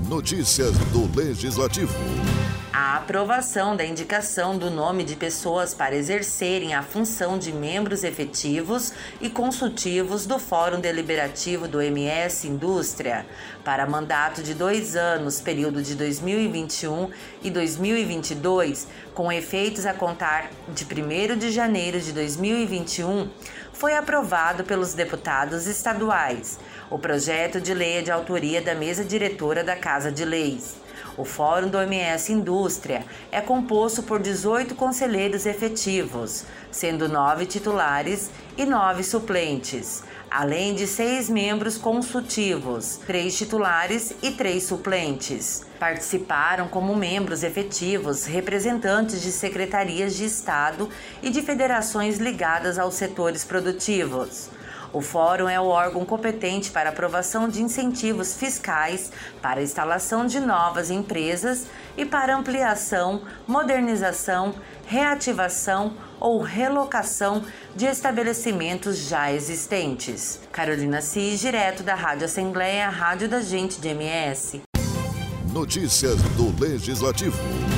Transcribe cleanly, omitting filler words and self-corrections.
Notícias do Legislativo. A aprovação da indicação do nome de pessoas para exercerem a função de membros efetivos e consultivos do Fórum Deliberativo do MS Indústria para mandato de 2 anos, período de 2021 e 2022, com efeitos a contar de 1º de janeiro de 2021, foi aprovado pelos deputados estaduais. O projeto de lei é de autoria da mesa diretora da Casa de Leis. O Fórum do MS Indústria é composto por 18 conselheiros efetivos, sendo 9 titulares e 9 suplentes, além de 6 membros consultivos, 3 titulares e 3 suplentes. Participaram como membros efetivos representantes de secretarias de Estado e de federações ligadas aos setores produtivos. O Fórum é o órgão competente para aprovação de incentivos fiscais para a instalação de novas empresas e para ampliação, modernização, reativação ou relocação de estabelecimentos já existentes. Carolina Cis, direto da Rádio Assembleia, Rádio da Gente de MS. Notícias do Legislativo.